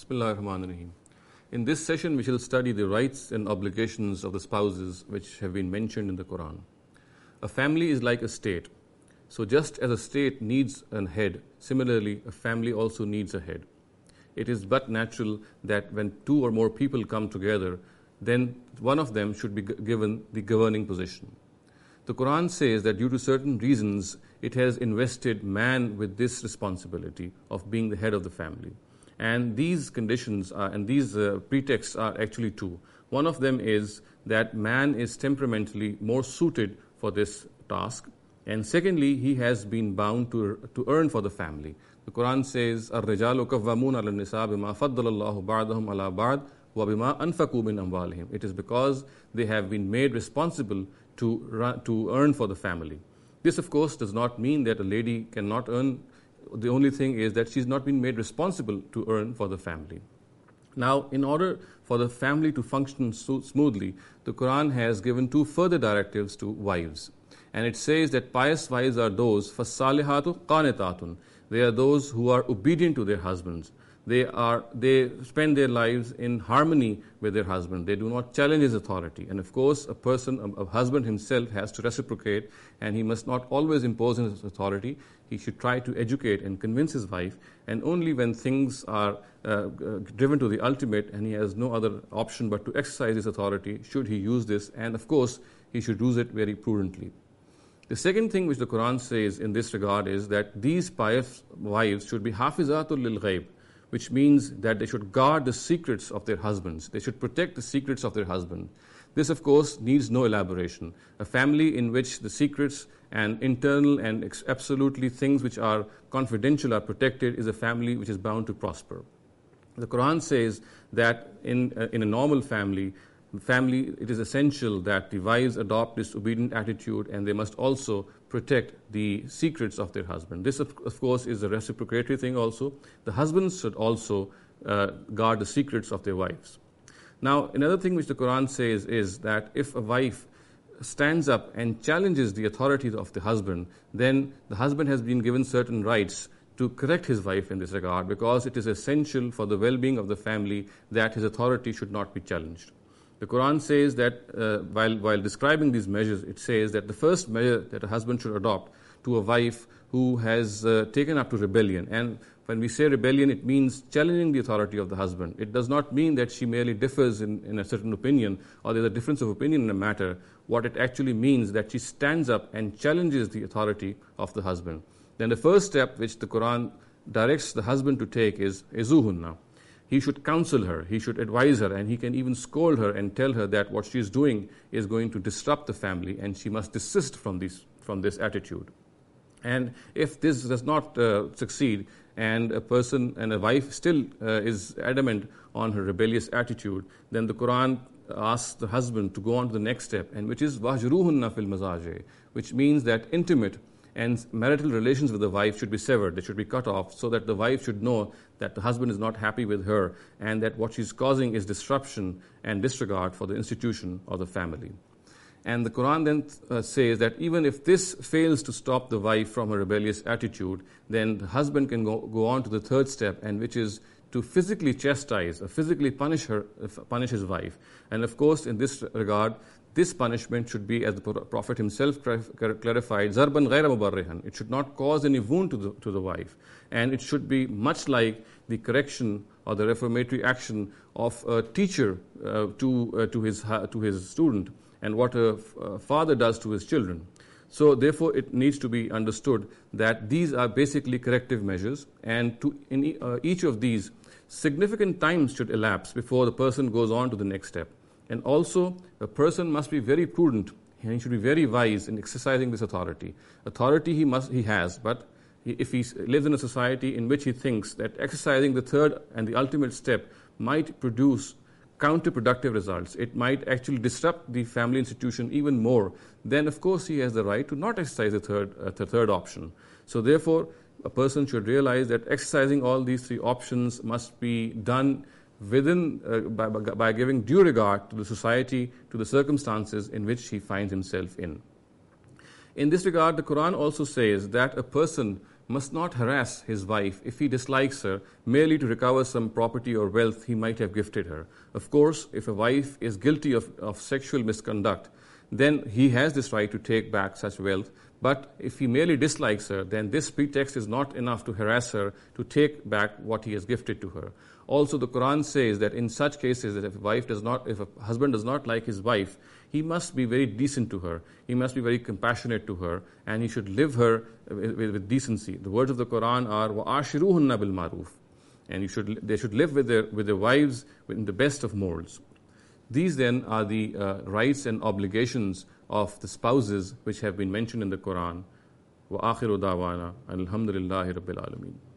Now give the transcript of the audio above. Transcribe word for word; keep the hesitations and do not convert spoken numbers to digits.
Bismillahir Rahmanir Rahim. In this session, we shall study the rights and obligations of the spouses which have been mentioned in the Quran. A family is like a state. So just as a state needs a head, similarly, a family also needs a head. It is but natural that when two or more people come together, then one of them should be given the governing position. The Quran says that due to certain reasons, it has invested man with this responsibility of being the head of the family. And these conditions are, and these uh, pretexts are actually two. One of them is that man is temperamentally more suited for this task. And secondly, he has been bound to, to earn for the family. The Quran says, الرجال قوامون على النساء بما فضل الله بعضهم على بعض وبما أنفقوا من أموالهم. It is because they have been made responsible to run, to earn for the family. This, of course, does not mean that a lady cannot earn. The only thing is that she's not been made responsible to earn for the family. Now, in order for the family to function so smoothly, the Quran has given two further directives to wives. And it says that pious wives are those, فَالصَّالِحَاتُ قَانِتَاتٌ. They are those who are obedient to their husbands. They are they spend their lives in harmony with their husband. They do not challenge his authority. And of course, a person, a, a husband himself has to reciprocate, and he must not always impose his authority. He should try to educate and convince his wife, and only when things are uh, uh, driven to the ultimate and he has no other option but to exercise his authority, should he use this, and of course, he should use it very prudently. The second thing which the Quran says in this regard is that these pious wives should be hafizatul lil ghaib, which means that they should guard the secrets of their husbands. They should protect the secrets of their husband. This, of course, needs no elaboration. A family in which the secrets and internal and ex- absolutely things which are confidential are protected is a family which is bound to prosper. The Quran says that in, uh, in a normal family, family, it is essential that the wives adopt this obedient attitude, and they must also protect the secrets of their husband. This, of, of course, is a reciprocatory thing also. The husbands should also uh, guard the secrets of their wives. Now, another thing which the Quran says is that if a wife stands up and challenges the authority of the husband, then the husband has been given certain rights to correct his wife in this regard, because it is essential for the well-being of the family that his authority should not be challenged. The Quran says that uh, while, while describing these measures, it says that the first measure that a husband should adopt to a wife who has uh, taken up to rebellion. And when we say rebellion, it means challenging the authority of the husband. It does not mean that she merely differs in, in a certain opinion, or there's a difference of opinion in a matter. What it actually means that she stands up and challenges the authority of the husband. Then the first step which the Quran directs the husband to take is izuhunna. He should counsel her, he should advise her, and he can even scold her and tell her that what she is doing is going to disrupt the family, and she must desist from this, from this attitude. And if this does not uh, succeed, and a person and a wife still uh, is adamant on her rebellious attitude, then the Quran asks the husband to go on to the next step, and which is wahjuruhunna fil mazaji, which means that intimate and marital relations with the wife should be severed, they should be cut off, so that the wife should know that the husband is not happy with her, and that what she's causing is disruption and disregard for the institution of the family. And the Quran then uh, says that even if this fails to stop the wife from her rebellious attitude, then the husband can go, go on to the third step, and which is to physically chastise or physically punish her, uh, punish his wife. And of course, in this regard, this punishment should be, as the Prophet himself clarified, zarban ghayra mubarrihan. It should not cause any wound to the, to the wife. And it should be much like the correction or the reformatory action of a teacher uh, to, uh, to, his, uh, to his student, and what a f- uh, father does to his children. So therefore, it needs to be understood that these are basically corrective measures, and to, in e- uh, each of these, significant time should elapse before the person goes on to the next step. And also, a person must be very prudent, and he should be very wise in exercising this authority. Authority he must he has, but he, if he lives in a society in which he thinks that exercising the third and the ultimate step might produce counterproductive results, it might actually disrupt the family institution even more, then of course he has the right to not exercise the third, uh, the third option. So therefore, a person should realize that exercising all these three options must be done within uh, by, by giving due regard to the society, to the circumstances in which he finds himself in. In this regard, the Quran also says that a person must not harass his wife if he dislikes her merely to recover some property or wealth he might have gifted her. Of course, if a wife is guilty of, of sexual misconduct, then he has this right to take back such wealth. But if he merely dislikes her, then this pretext is not enough to harass her to take back what he has gifted to her. Also, the Quran says that in such cases, that if a wife does not, if a husband does not like his wife, he must be very decent to her. He must be very compassionate to her, and he should live her with, with, with decency. The words of the Quran are وَعَاشِرُوهُنَّ بِالْمَعْرُوفِ, and you should, they should live with their with their wives in the best of molds. These then are the uh, rights and obligations of the spouses which have been mentioned in the Quran. وَآخِرُ دَعْوَانَا الْحَمْدُ لِلَّهِ رَبِّ الْعَالَمِينَ.